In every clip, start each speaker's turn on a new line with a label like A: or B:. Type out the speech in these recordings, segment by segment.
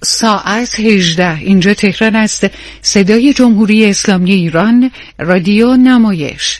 A: ساعت 18 اینجا تهران است. صدای جمهوری اسلامی ایران، رادیو نمایش.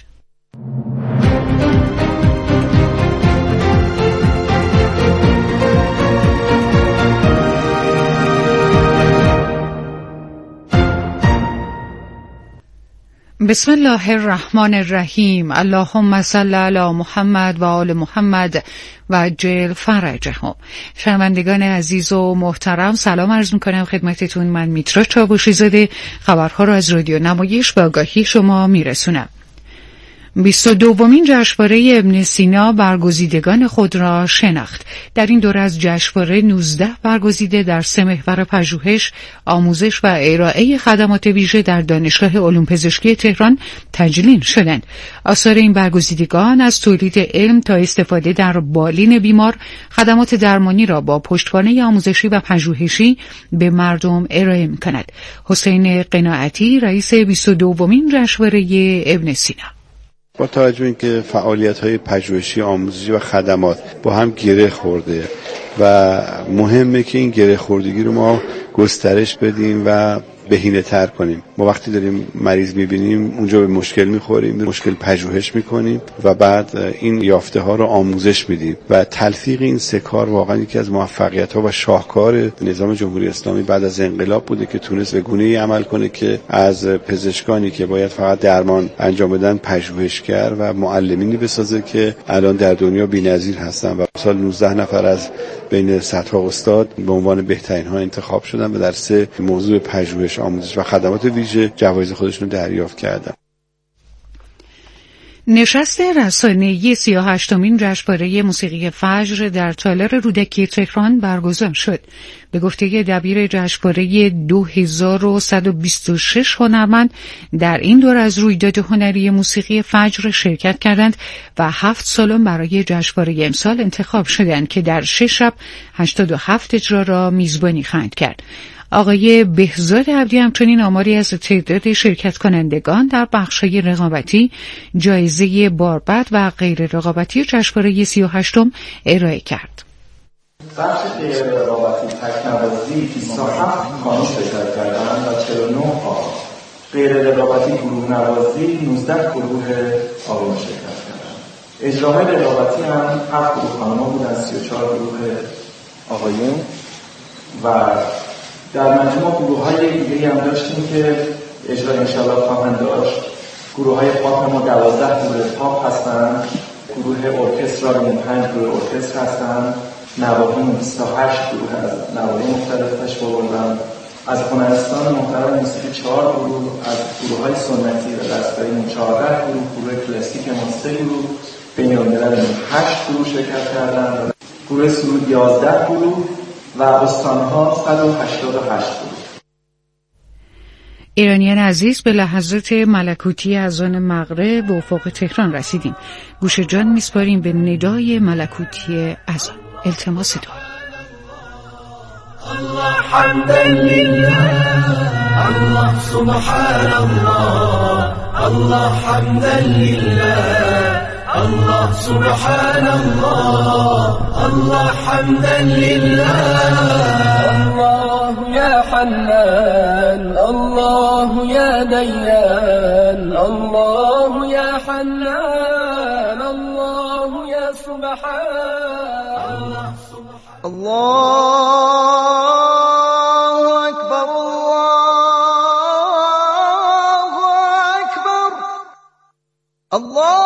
A: بسم الله الرحمن الرحیم. اللهم صل علی محمد و آل محمد و عجل فرجهم. شنوندگان عزیز و محترم، سلام عرض می‌کنم خدمتتون. من میترا چاوشی زاده خبرها را از رادیو نمایش به آگاهی شما میرسونم. 22مین جشنواره ابن سینا برگزیدگان خود را شناخت. در این دوره از جشنواره 19 برگزیده در 3 محور پژوهش، آموزش و ارائه خدمات ویژه در دانشگاه علوم پزشکی تهران تجلیل شدند. آثار این برگزیدگان از تولید علم تا استفاده در بالین بیمار، خدمات درمانی را با پشتوانه آموزشی و پژوهشی به مردم ارائه می‌کند. حسین قناعتی، رئیس 22مین جشنواره ابن سینا:
B: با توجه به اینکه فعالیت‌های پژوهشی، آموزشی و خدمات با هم گره خورده و مهمه که این گره خوردگی رو ما گسترش بدیم و بهینه‌تر کنیم. ما وقتی داریم مریض می‌بینیم اونجا به مشکل می‌خوریم، مشکل پژوهش می‌کنیم و بعد این یافته‌ها رو آموزش میدیم و تلفیق این سه کار واقعا یکی از موفقیت‌ها و شاهکار نظام جمهوری اسلامی بعد از انقلاب بوده که تونست به گونه‌ای عمل کنه که از پزشکانی که باید فقط درمان انجام بدن پژوهشگر و معلمینی بسازه که الان در دنیا بی‌نظیر هستن و سال 19 نفر از بین صدها استاد به عنوان بهترین ها انتخاب شدن و در 3 موضوع پژوهش، آموزش و خدمات ویژه جوایز خودشون رو دریافت کردن.
A: نشست رسانه‌ای 38مین جشنواره موسیقی فجر در تالار رودکی تهران برگزار شد. به گفته دبیر جشنواره 2126 هنرمند در این دوره از رویداد هنری موسیقی فجر شرکت کردند و 7 سالن برای جشنواره امسال انتخاب شدند که در 6 شب 87 اجرا را میزبانی خواهند کرد. آقای بهزاد عبدی همچنین آماری از تعداد شرکت کنندگان در بخش‌های رقابتی، جایزه باربد و غیر رقابتی جشنواره 38م ارائه کرد.
C: بخش غیر رقابتی تکنوازی 27 خانم شرکت کردند و 49 آقا. غیر رقابتی گروه نوازی 19 گروه آقایون شرکت کردند. اجراهای رقابتی هم 7 گروه خانم‌ها بودند، 34 گروه آقایون و در مجموع گروه‌های دیگه‌ای هم داشتیم که اجرا انشاءالله خواهند داشت. گروه‌های پاپ ما 12 گروه پاپ هستند، گروه ارکستر 5 گروه ارکستر هستند، نواحی 28 گروه از نواحی مختلف تشکیل بردند. از هنرستان محترم موسیقی 4 گروه، از گروه‌های سنتی و دستگاهی 14 گروه کلاسیک 3 گروه، بین‌المللی 8 گروه شرکت کردند، گروه سرود 11 گروه و استانها 188 بود.
A: ایرانیان عزیز، به لحظات ملکوتی اذان مغرب به افق تهران رسیدیم. گوش جان میسپاریم به ندای ملکوتی اذان. التماس دعا.
D: الله حمدا لله، الله سبحان الله، الله حمدا لله، الله سبحان الله، الله حمدا لله. الله يا حنان، الله يا ديان، الله يا حنان، الله يا سبحان. الله أكبر، الله أكبر، الله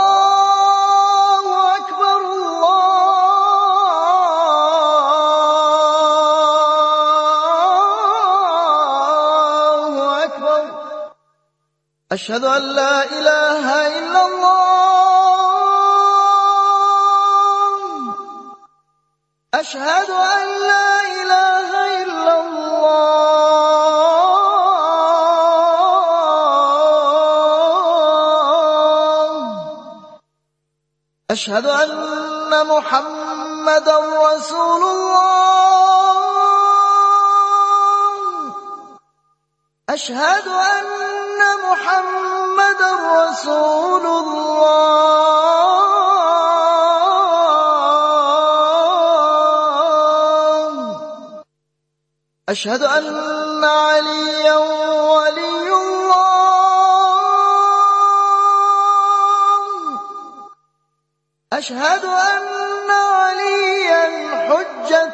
D: أشهد أن لا إله إلا الله، أشهد أن لا إله إلا الله، أشهد أن محمدا رسول الله، أشهد أن محمد رسول الله، أشهد أن عليا ولي الله أشهد أن عليا حجة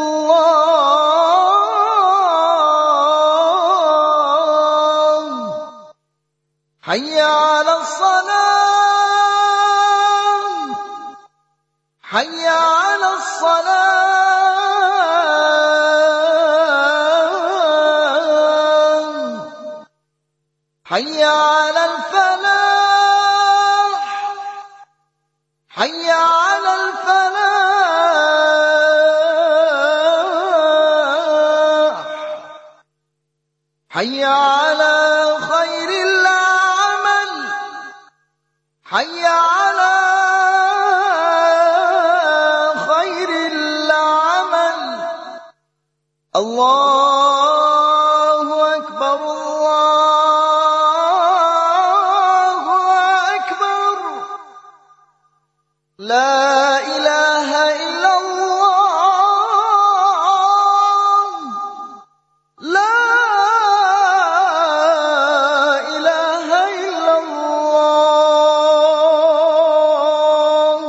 D: الله حي على الصلاة حي على الصلاة حي على الفلاح حي على الفلاح حي على خير العمل حي على خير العمل الله أكبر الله أكبر لا إله إلا الله لا إله إلا الله.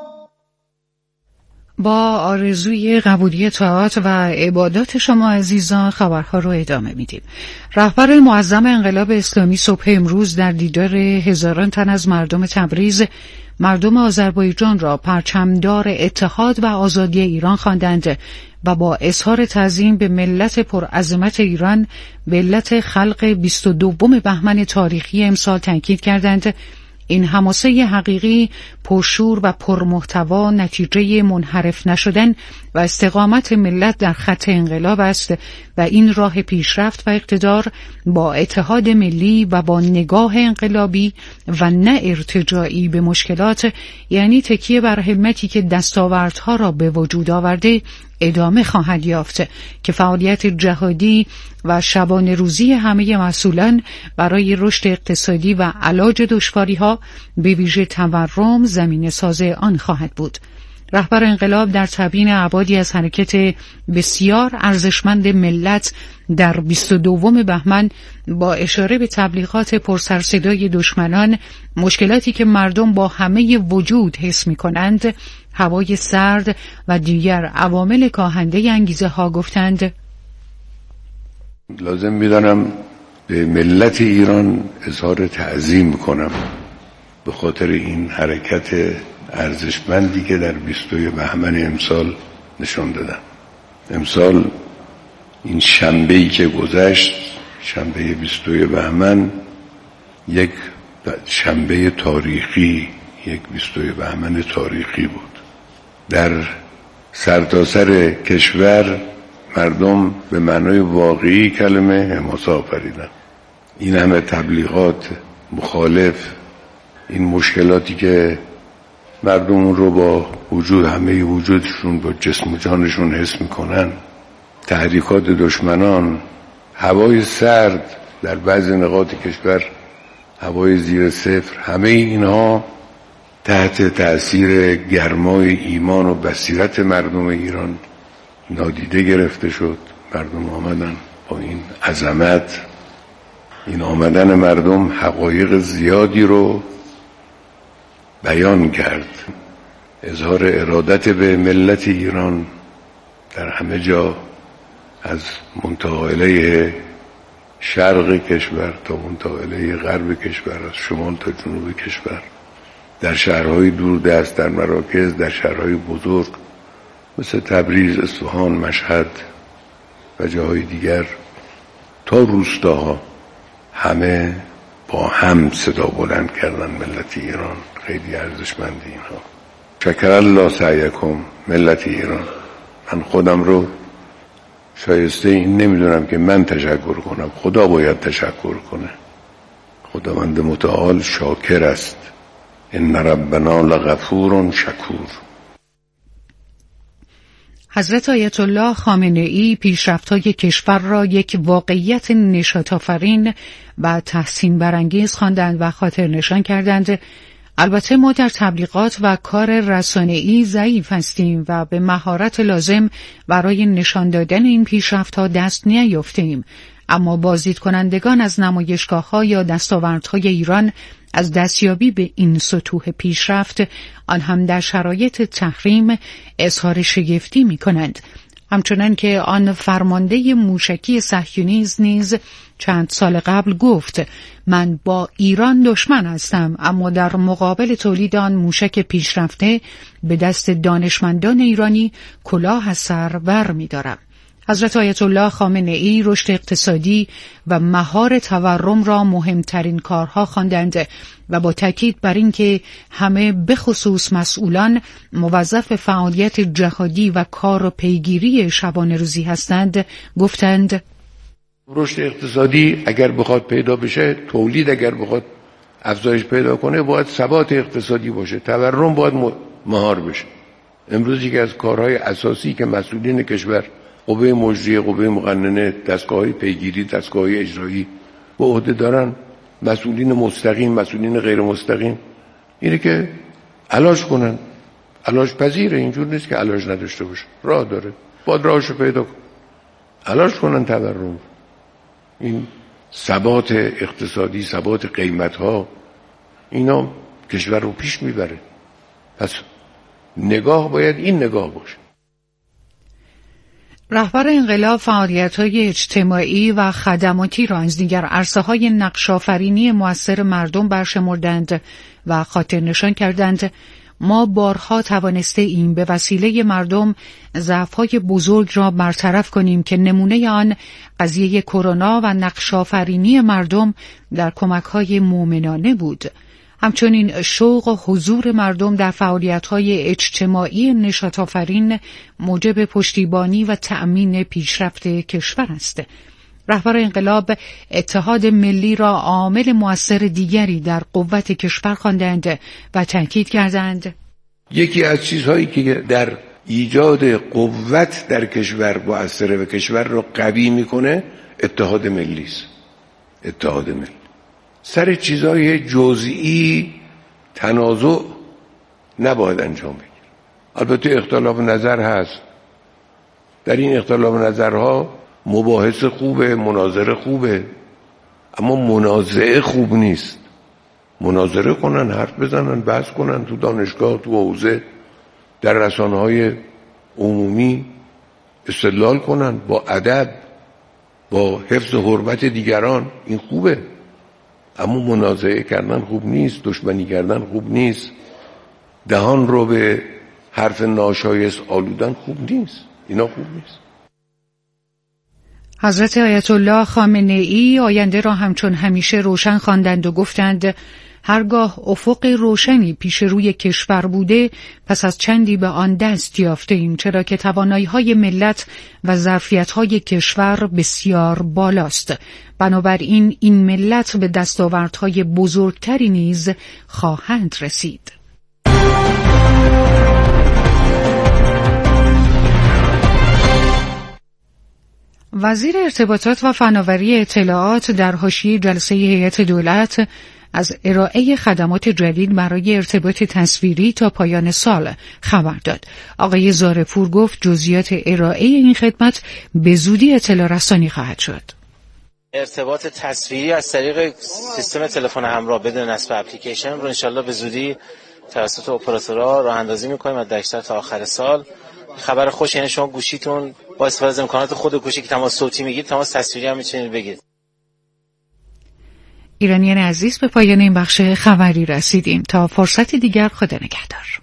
A: با آرزوی قبولی طاعات و عبادات شما عزیزان خبرها رو ادامه میدیم. رهبر معظم انقلاب اسلامی صبح امروز در دیدار هزاران تن از مردم تبریز مردم آذربایجان را پرچمدار اتحاد و آزادی ایران خواندند و با اظهار تعظیم به ملت پرعظمت ایران به علت خلق 22 بهمن تاریخی امسال تاکید کردند این حماسه حقیقی پرشور و پرمحتوا نتیجه منحرف نشدن و استقامت ملت در خط انقلاب است و این راه پیشرفت و اقتدار با اتحاد ملی و با نگاه انقلابی و نه ارتجاعی به مشکلات، یعنی تکیه بر همتی که دستاوردها را به وجود آورده، ادامه خواهد یافت که فعالیت جهادی و شبانه روزی همه مسئولان برای رشد اقتصادی و علاج دشواری‌ها به ویژه تورم زمینه ساز آن خواهد بود. رهبر انقلاب در تبیین ابعادی از حرکت بسیار ارزشمند ملت در 22 بهمن با اشاره به تبلیغات پرسرصدای دشمنان، مشکلاتی که مردم با همه وجود حس می‌کنند، هوای سرد و دیگر عوامل کاهنده انگیزه ها گفتند
E: لازم می‌دانم به ملت ایران اظهار تعظیم کنم به خاطر این حرکت ارزشمندی که در 22 بهمن امسال نشان دادن. امسال این شنبه‌ای که گذشت، شنبه 22 بهمن، یک شنبه تاریخی، یک 22 بهمن تاریخی بود. در سرتاسر کشور مردم به معنای واقعی کلمه حماسه آفریدن. این همه تبلیغات مخالف، این مشکلاتی که مردم رو با وجود همه وجودشون با جسم و جانشون حس میکنن، تحریکات دشمنان، هوای سرد در بعضی نقاط کشور، هوای زیر صفر، همه اینها تحت تأثیر گرمای ایمان و بصیرت مردم ایران نادیده گرفته شد. مردم آمدن با این عظمت، این آمدن مردم حقایق زیادی رو بیان کرد. اظهار ارادت به ملت ایران در همه جا، از منطقه شرق کشور تا منطقه غرب کشور، از شمال تا جنوب کشور، در شهرهای دوردست، در مراکز، در شهرهای بزرگ مثل تبریز، اصفهان، مشهد و جاهای دیگر تا روستاها، همه با هم صدا بلند کردن ملت ایران. خیلی ارزشمند اینها. شکر الله سعیکم ملت ایران. من خودم رو شایسته این نمیدونم که من تشکر کنم، خدا باید تشکر کنه. خداوند متعال شاکر است. ان ربنا لغفور شکور.
A: حضرت آیت الله خامنه‌ای پیشرفت‌های کشور را یک واقعیت نشاط‌آفرین و تحسین برانگیز خواندند و خاطر نشان کردند البته ما در تبلیغات و کار رسانه‌ای ضعیف هستیم و به مهارت لازم برای نشان دادن این پیشرفت‌ها دست نیافتیم، اما بازدید کنندگان از نمایشگاه‌ها یا دستاوردهای ایران از دستیابی به این سطوح پیشرفت، آن هم در شرایط تحریم، اظهار شگفتی می‌کنند. همچنان که آن فرمانده موشکی صهیونیسم نیز چند سال قبل گفت: من با ایران دشمن هستم، اما در مقابل تولید آن موشک پیشرفته به دست دانشمندان ایرانی کلاه از سر بر می‌دارم. حضرت آیت الله خامنه‌ای رشد اقتصادی و مهار تورم را مهمترین کارها خواندند و با تاکید بر اینکه همه به خصوص مسئولان موظف فعالیت جهادی و کار و پیگیری شبانه روزی هستند، گفتند:
E: رشد اقتصادی اگر بخواد پیدا بشه، تولید اگر بخواد افزایش پیدا کنه، باید ثبات اقتصادی باشه، تورم باید مهار بشه. امروز یکی از کارهای اساسی که مسئولین کشور، قوه مجریه، قوه مقننه، دستگاه‌های پیگیری، دستگاه‌های اجرایی به عهده دارن، مسئولین مستقیم، مسئولین غیر مستقیم، اینه که علاج کنن. علاج پذیره، اینجور نیست که علاج نداشته باشه، راه داره، باید راهشو پیدا کن، علاج کنن تورم. این ثبات اقتصادی، ثبات قیمت‌ها، اینا کشور رو پیش میبره. پس نگاه باید این نگاه باشه.
A: رهبر انقلاب فعالیت‌های اجتماعی و خدماتی را از دیگر عرصه‌های نقش‌آفرینی مؤثر مردم برشمردند و خاطر نشان کردند: ما بارها توانسته ایم به وسیله مردم ضعف‌های بزرگ را برطرف کنیم که نمونه آن قضیه کرونا و نقش‌آفرینی مردم در کمک‌های مومنانه بود. همچنین شوق و حضور مردم در فعالیت‌های اجتماعی نشاط‌آفرین موجب پشتیبانی و تأمین پیشرفت کشور است. رهبر انقلاب اتحاد ملی را عامل مؤثر دیگری در قوت کشور خواندند و تاکید کردند:
E: یکی از چیزهایی که در ایجاد قوت در کشور مؤثره و کشور را قوی میکنه اتحاد ملی است. اتحاد ملی سر چیزهای جزئی تنازع نباید انجام بگیره. البته اختلاف نظر هست، در این اختلاف نظرها مباحث خوبه، مناظره خوبه، اما منازعه خوب نیست. مناظره کنن، حرف بزنن، بحث کنن تو دانشگاه، تو حوزه، در رسانه‌های عمومی استدلال کنن با ادب، با حفظ حرمت دیگران، این خوبه. اما منازعه کردن خوب نیست، دشمنی کردن خوب نیست، دهان رو به حرف ناشایست آلودن خوب نیست، اینا خوب نیست.
A: حضرت آیت الله خامنه‌ای آینده را همچون همیشه روشن خواندند و گفتند: هرگاه افق روشنی پیش روی کشور بوده، پس از چندی به آن دست یافته ایم، چرا که توانایی‌های ملت و ظرفیت‌های کشور بسیار بالاست. بنابراین این ملت به دستاوردهای بزرگتری نیز خواهند رسید. وزیر ارتباطات و فناوری اطلاعات در حاشیه جلسه هیئت دولت از ارائه خدمات جدید برای ارتباط تصویری تا پایان سال خبر داد. آقای زارپور گفت جزئیات ارائه این خدمت به زودی اطلاع رسانی خواهد شد.
F: ارتباط تصویری از طریق سیستم تلفن همراه بدون نصب اپلیکیشن رو انشالله به زودی توسط اپراتورها راه اندازی می‌کنیم و در تا آخر سال. خبر خوش، یعنی شما گوشیتون با استفاده از امکانات خود گوشی که تماس صوتی میگیرید، تماس تصویری هم میتونید بگیرید.
A: ایرانیان عزیز، به پایان این بخش خبری رسیدیم. تا فرصت دیگر، خدا نگهدار.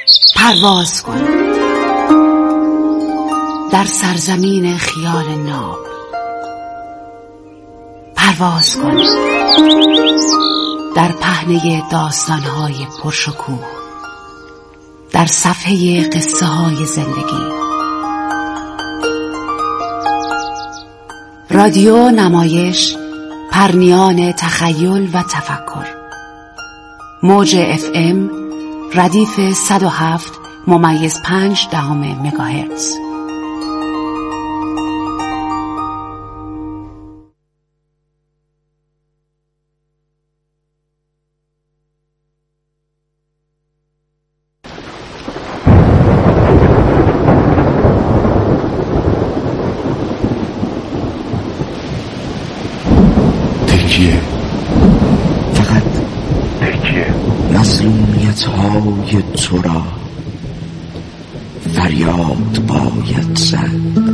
G: پرواز کن در سرزمین خیال ناب. پرواز کن در پهنه داستان‌های پرشکوه، در صفحه قصه‌های زندگی. رادیو نمایش، پرنیان تخیل و تفکر. موج FM ردیف 107.5 مگاهرتز.
H: فقط مظلومیت‌های تو را فریاد باید زد،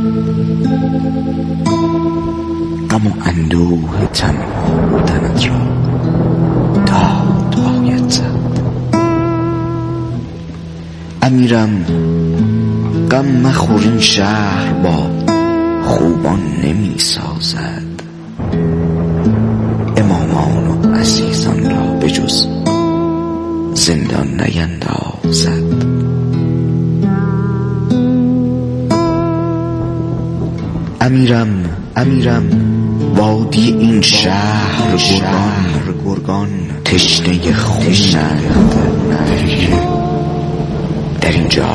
H: غم و اندوه تنها بودنت را داد باید زد. امیرم غم مخور، این شهر با خوبان نمی سازد، امامان و عزیزان را به جز زندان نیندازد. امیرم وادی این شهر گرگان تشنه خونند، در اینجا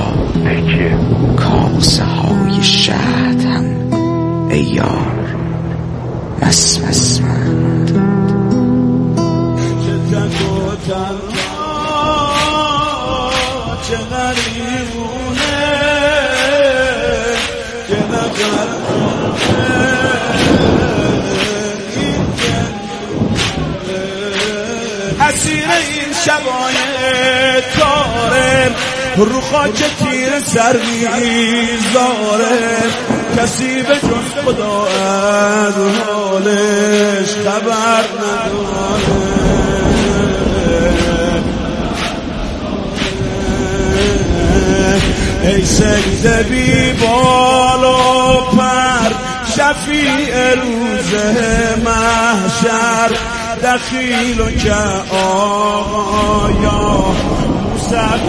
H: کاسه های شهد هم ای یار مسمند.
I: اسیر این شبای تاره، رو خاک تیر سر میذاره، کسی به جز خدا از حالش خبر نداره. ای سجده بی بال و پر، شفیع روز محشر، دخیل و که آقایا موسف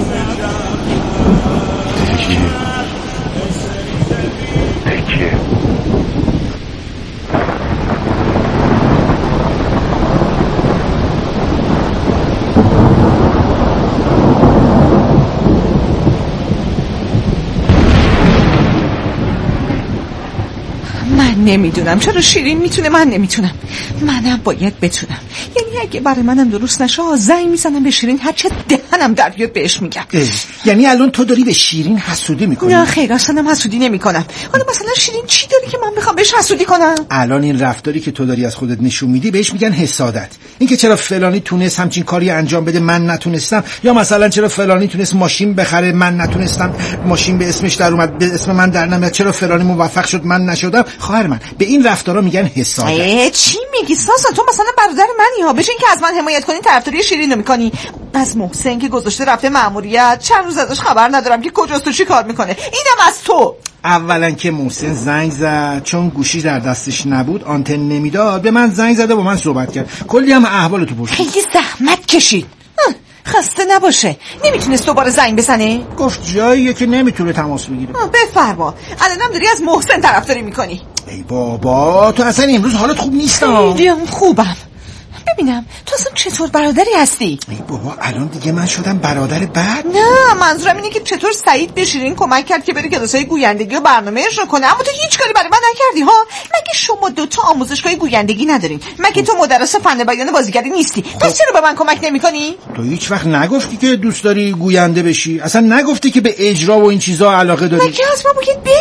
J: نمیدونم چرا شیرین میتونه من نمیتونم. منم باید بتونم. یعنی اگه برای منم درست نشه زنگ میزنم به شیرین، هرچه دهنم در بیاد بهش میگم.
K: یعنی الان تو داری به شیرین حسودی میکنی؟
J: نه خیر، اصلا حسودی نمیکنم. حالا مثلا شیرین چی داری که من بخوام بهش حسودی کنم؟
K: الان این رفتاری که تو داری از خودت نشون میدی بهش میگن حسادت. اینکه چرا فلانی تونست همچین کاری انجام بده من نتونستم، یا مثلا چرا فلانی تونست ماشین بخره من نتونستم، ماشین به اسمش در اومد به اسم من در نمیاد، چرا فلانی موفق شد من نشدم. خواهر من به این رفتارا میگن حسادت.
J: چی میگی ساسا؟ تو مثلا برادر منی ها، بشین که از من حمایت کنی طرفداری شیرین رو میکنی. از محسن که گذاشته رفته مأموریت، چند روز ازش خبر ندارم که کجاست و چی کار میکنه. اینم از تو.
K: اولا که محسن زنگ زد، چون گوشی در دستش نبود آنتن نمیداد، به من زنگ زده با من صحبت کرد، کلی هم احوال تو پرسید.
J: خیلی زحمت کشید. خسته نباشه. نمیتونست دوباره زنگ بزنه؟
K: گفت جاییه که نمیتونه تماس بگیره.
J: بفرما. الانم داری از محسن طرفداری میکنی.
K: ای بابا تو اصلا امروز حالت خوب نیست.
J: خیلی خوبم. ببینم تو اصلا چطور برادری هستی؟
K: ای بابا الان دیگه من شدم برادر بد؟
J: نه منظورم اینه که چطور سعید به شیرین کمک کرد که بره کلاسای گویندگی و برنامه اجرا کنه، اما تو هیچ کاری برای من نکردی ها. مگه شما دوتا آموزشگاه گویندگی ندارین؟ مگه تو مدرس فن بیان بازیگری نیستی؟ پس چرا به من کمک نمیکنی؟
K: تو هیچ وقت نگفتی که دوست داری گوینده بشی، اصلا نگفتی که به اجرا و این چیزا علاقه داری.
J: مگه اصلا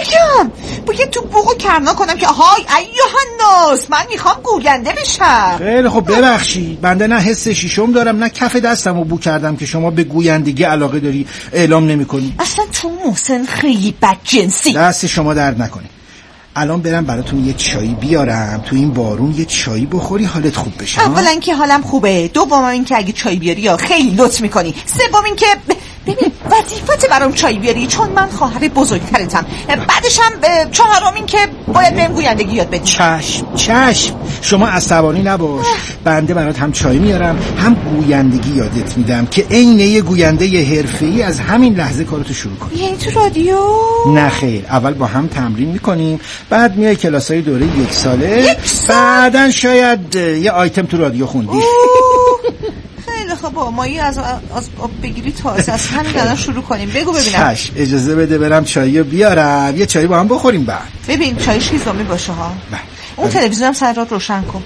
J: باید تو بوق و کرنا کنم که های ایها الناس من میخوام گوینده بشم؟
K: خیلی خب ببخشید، بنده نه حس شیشم دارم نه کف دستمو بو کردم که شما به گویندگی علاقه داری اعلام نمیکنی.
J: اصلا تو محسن خیلی بدجنسی.
K: دست شما درد نکنه. الان برم براتون یه چایی بیارم، تو این بارون یه چایی بخوری حالت خوب بشه.
J: اولا که حالم خوبه، دوم این که اگه چای بیاری یا خیلی لطف میکنی، سوم این که ببین وظیفت برام چای بیاری چون من خواهر بزرگترتم. بعدش هم چهارمین که باید بهم گویندگی یاد بدی.
K: چشم شما عصبانی نباش. بنده برات هم چای میارم هم گویندگی یادت میدم که عین یه گوینده حرفه‌ای از همین لحظه کارتو شروع کنی.
J: یعنی تو رادیو؟
K: نه خیر، اول با هم تمرین میکنیم، بعد میای کلاسای دوره 1 ساله، بعدن شاید یه آیتم تو رادیو خوندی.
J: خیلی خب با مایی از بگیری تازه از همین الان شروع کنیم. بگو ببینم.
K: چش اجازه بده برم چاییو بیارم، یه چایی با هم بخوریم. بعد
J: ببین چایش هیزمی باشه ها. اون تلویزیونم سر راد روشن کن.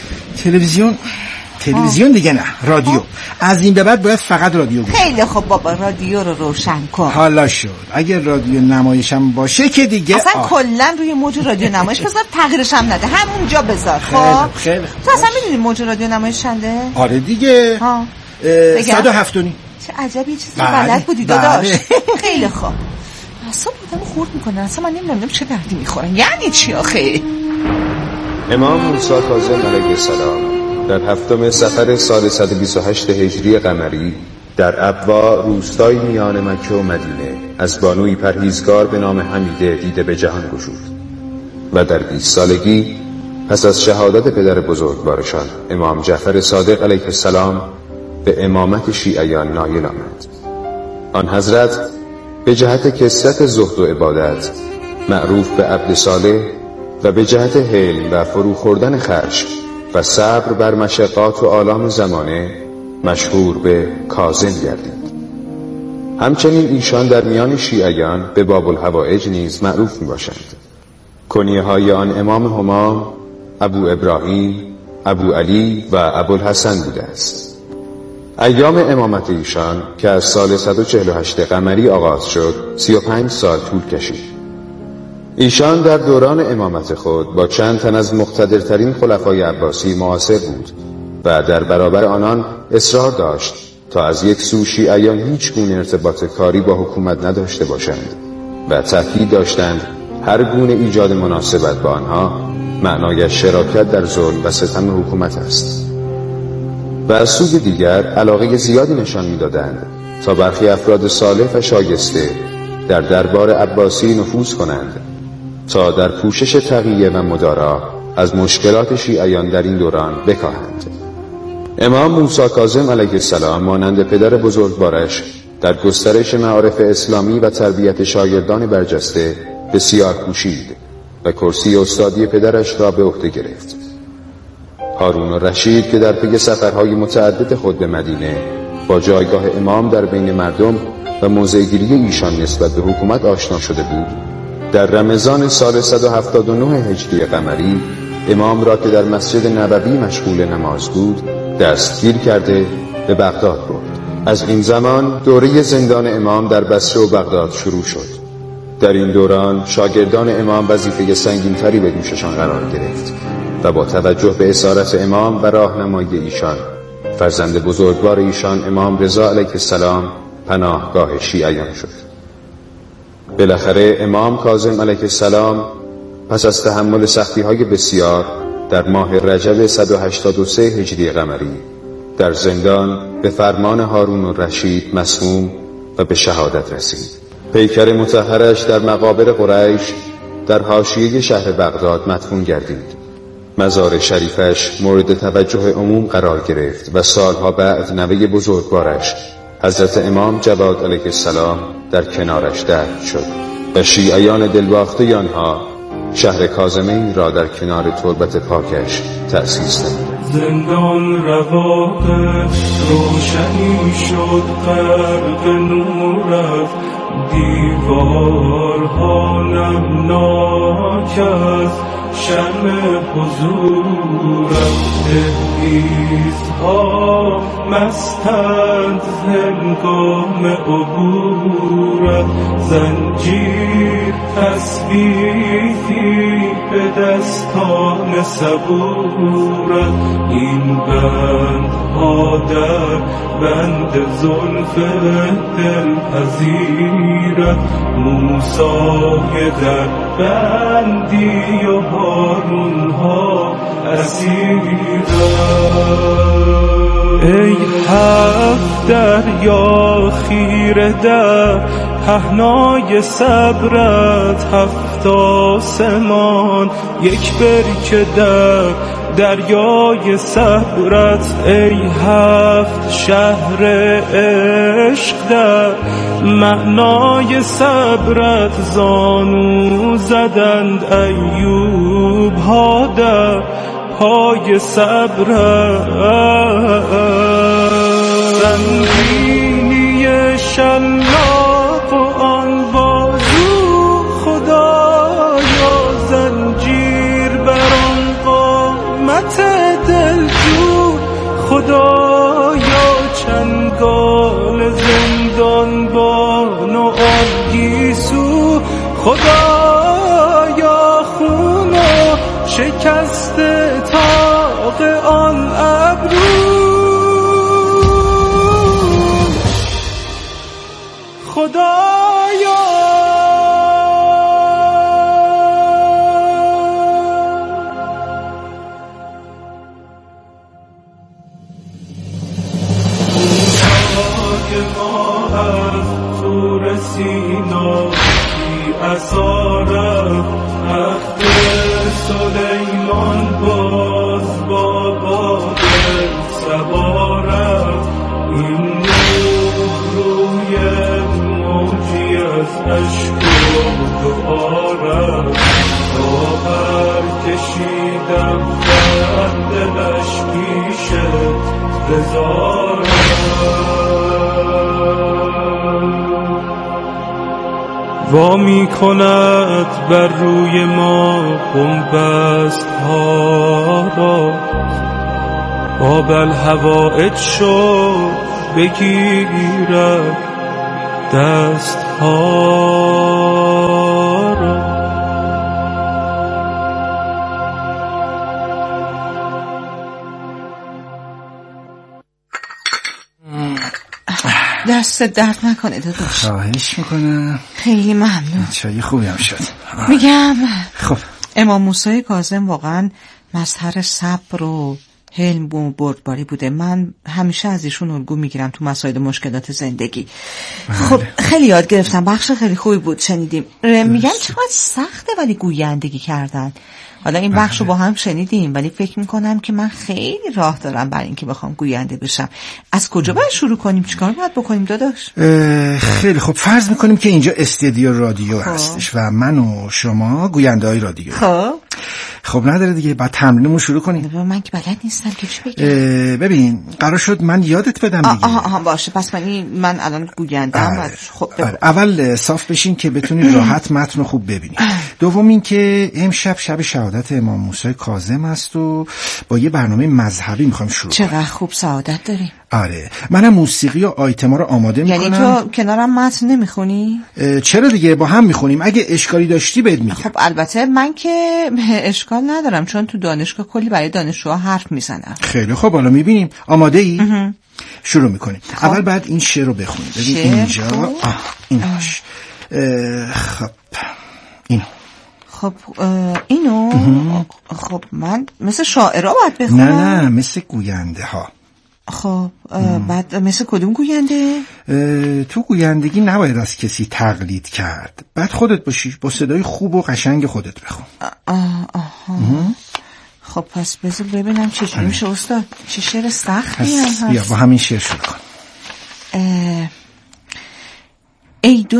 K: تلویزیون دیگه نه، رادیو. از این به بعد باید فقط رادیو گوش.
J: خیلی خب بابا رادیو رو روشن کن.
K: حالا شد. اگر رادیو نمایشم باشه که دیگه
J: اصلا کلا روی موج رادیو نمایش بذار، تغییرش هم نده، همونجا بذار. خب
K: خیلی
J: تو اصلا میدونی موج رادیو نمایش چنده؟
K: آره دیگه. 107
J: چه عجب یه چیزی بلد بودی داداش. خیلی خوب. اصلا آدمو خورد میکنن، اصلا من نمیدونم چه دردی میخورن. یعنی چی آخه؟
L: امام موسی کاظم علیه السلام در 7 صفر سال 128 هجری قمری در ابوا روستای میان مکه و مدینه از بانوی پرهیزگار به نام حمیده دیده به جهان گشود و در 20 سالگی پس از شهادت پدر بزرگوارشان امام جعفر صادق علیه السلام به امامت شیعیان نایل آمد. آن حضرت به جهت کثرت زهد و عبادت معروف به عبد صالح و به جهت حلم و فرو خوردن خشم و صبر بر مشقات و آلام زمانه مشهور به کاظم گردید. همچنین ایشان در میان شیعیان به باب الحوائج نیز معروف می باشند. کنیه های آن امام همام ابو ابراهیم، ابو علی و ابو الحسن بوده است. ایام امامت ایشان که از سال 148 قمری آغاز شد 35 سال طول کشید. ایشان در دوران امامت خود با چند تن از مقتدرترین خلفای عباسی معاصر بود و در برابر آنان اصرار داشت تا از یک سو شیعیان هیچ گونه ارتباط کاری با حکومت نداشته باشند و تأکید داشتند هر گونه ایجاد مناسبت با آنها معنای شراکت در ظلم و ستم حکومت است. و از سوی دیگر علاقه زیادی نشان می‌دادند تا برخی افراد صالح و شایسته در دربار عباسی نفوذ کنند تا در پوشش تقیه و مدارا از مشکلات شیعیان در این دوران بکاهند. امام موسی کاظم علیه السلام مانند پدر بزرگوارش در گسترش معارف اسلامی و تربیت شاگردان برجسته بسیار کوشید و کرسی استادی پدرش را به عهده گرفت. هارون الرشید که در پی سفرهای متعدد خود به مدینه با جایگاه امام در بین مردم و موضع‌گیری ایشان نسبت به حکومت آشنا شده بود، در رمضان سال 179 هجری قمری امام را که در مسجد نبوی مشغول نماز بود دستگیر کرده به بغداد برد. از این زمان دوره زندان امام در بصره و بغداد شروع شد. در این دوران شاگردان امام وظیفه سنگین‌تری به دوششان قرار گرفت و با توجه به اسارت امام و راهنمایی ایشان فرزند بزرگوار ایشان امام رضا علیه السلام پناهگاه شیعیان شد. بالاخره امام کاظم علیه السلام پس از تحمل سختی‌های بسیار در ماه رجب 183 هجری قمری در زندان به فرمان هارون الرشید مسموم و به شهادت رسید. پیکر مطهرش در مقابر قریش در حاشیه شهر بغداد مدفون گردید. مزار شریفش مورد توجه عموم قرار گرفت و سالها بعد نوه بزرگوارش حضرت امام جواد علیه السلام در کنارش دفن شد و شیعیان دلباخته آنها شهر کاظمین را در کنار تربت پاکش تأسیس نمودند.
I: زندان رواق روشنی شد غرق نورت، دیوارها نمناک است شرم حضورت، دهلیزها مستند هنگام عبورت، زنجیر تسبیحی به دستان صبورت، این بندها در بند زلف دلپذیرت، موسی در بندی و هارونها اسیرت. ای هفت دریا خیره در پهنای صبرت، هفت آسمان یک برکه در دریای صبرت، ای هفت شهر عشق در معنای صبرت، زانو زدند ایوب ها در پای صبرت، زنجینی شلاق و آن بازو خدایا، زنجیر بر آن قامت دلجو خدایا، چنگال زندان بان و آن گیسو خدایا، خون و شکست طاق آن ابرو خدایا. ما از طور سینا بی اسارت، تخت سلیمان باز با باد سوارت، این نور روی موجی از عشق و دعارت، تا برکشیدم در دلش پیش رضایت، وا می کند بر روی ما بنبست ها را، باب الحوائج شد بگیرد دست ها را.
J: دست درد نکنه داداش.
K: خواهش میکنم.
J: خیلی ممنون.
K: چای خوبی هم شد.
J: میگم
K: خب
J: امام موسی کاظم واقعا مظهر صبر و حلم و بردباری بوده. من همیشه از ایشون الگو میگیرم تو مسائل مشکلات زندگی. خب خیلی یاد گرفتم، بخش خیلی خوبی بود شنیدیم. میگن چقدر سخته ولی گویندگی کردن. حالا این بخش رو با هم شنیدیم ولی فکر میکنم که من خیلی راه دارم برای اینکه بخوام گوینده بشم. از کجا باید شروع کنیم؟ چیکار باید بکنیم داداش؟
K: خیلی خب فرض میکنیم که اینجا استدیو رادیو هستش و من و شما گوینده های رادیو. خب نداره دیگه، بعد تمرینمون شروع کنیم.
J: من که بلد نیستم که چی بگم.
K: ببین قرار شد من یادت بدم دیگه.
J: باشه پس من الان گوینده‌ام. خب
K: اول صاف بشین که بتونی راحت متن رو خوب ببینی. دوم این که امشب شب شهادت امام موسی کاظم است و با یه برنامه مذهبی میخوایم شروع کنیم.
J: چقدر خوب سعادت داریم.
K: آره منم موسیقی و آیتما رو آماده میکنم.
J: یعنی تو کنارم متن نمیخونی؟
K: چرا دیگه، با هم میخونیم. اگه اشکالی داشتی بهت میگم.
J: خب البته من که اشکال ندارم چون تو دانشگاه کلی برای دانشجوها حرف میزنم.
K: خیلی خب حالا میبینیم. آماده ای؟ شروع میکنیم. اول بعد این شعر رو بخونیم. ببین اینجا ایناش. خب اینو.
J: خب اینو. خب من مثل شاعرها باید بخونم؟
K: نه مثل گوینده ها.
J: خب بعد مثل کدوم گوینده؟
K: تو گویندگی نباید از کسی تقلید کرد، بعد خودت باشی، با صدای خوب و قشنگ خودت بخون.
J: خب پس بذار ببینم چجوری میشه استاد. چه شعر سختی هم هست.
K: بیا با همین شعر شروع کن.
J: ای دو